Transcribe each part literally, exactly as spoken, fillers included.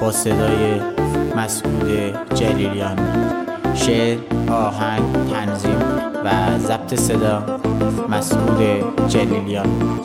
با صدای مسعود جلیلیان. شعر، آهنگ، تنظیم و ضبط صدا مسعود جلیلیان.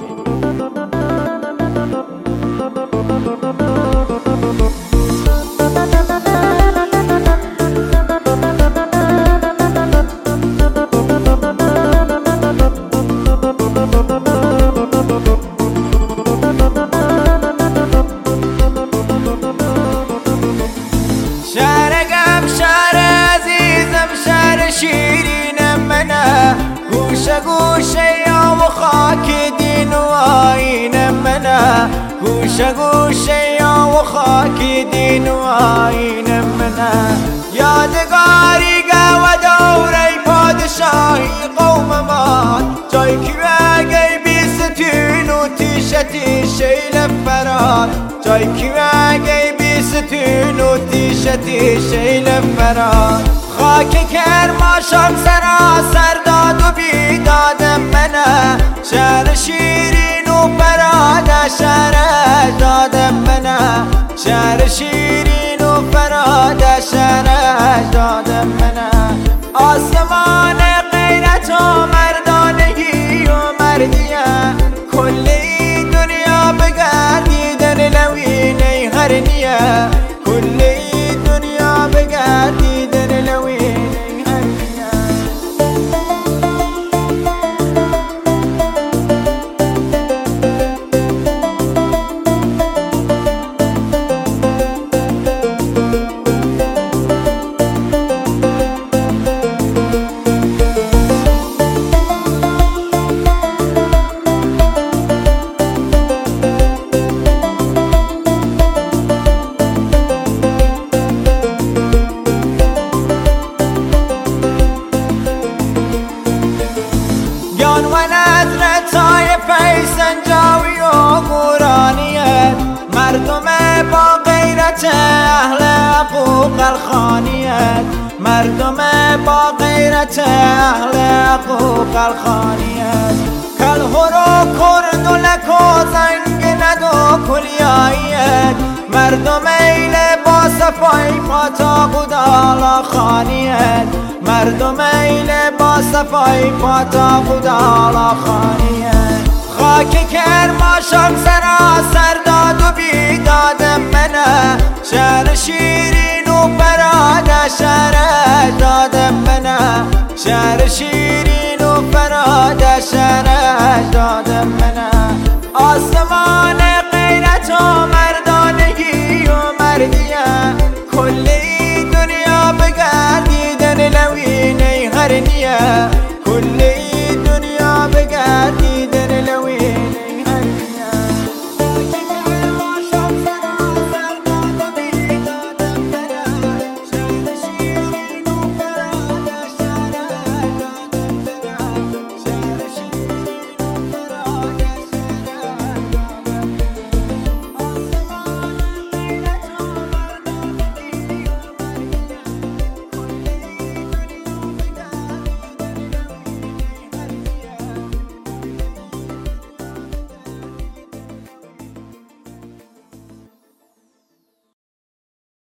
شیرین منه گوشه گوشه یا و خاک دین و آیین منه گوشه گوشه یا و خاک دین و آیین منه یادگاری و دوره پادشاهی قوم ما جای که بگی بیستین و تیشتی شیل فرار جای که بگی بیستین و تیشتی شیل فرار خاک کرماشان سراسر داد و بیداد منه شهر شیرین و فراد شهر اجداد منه شهر شیرین و فراد شهر اجداد منه آسمان غیرت و مردانگی و مردیه کل این دنیا بگردیدن لوینه هرنیه کل این دنیا بگردیدن لوینه و نظرتای پیسنجاوی و قرانیت مردم با غیرت اهل حقوق الخانیت مردم با غیرت اهل حقوق الخانیت کل هرو کرد و لک و زنگ ند و کلیاییت مردم ایل با صفای پاتا خدا خانیت مردم ایل با صفای پاتا خدا خانیت خاک کرماشان سراسر داد و بیداد منه شهر شیرین و فراد شهر اجداد منه شهر شیرین و فراد شهر اجداد منه آسمان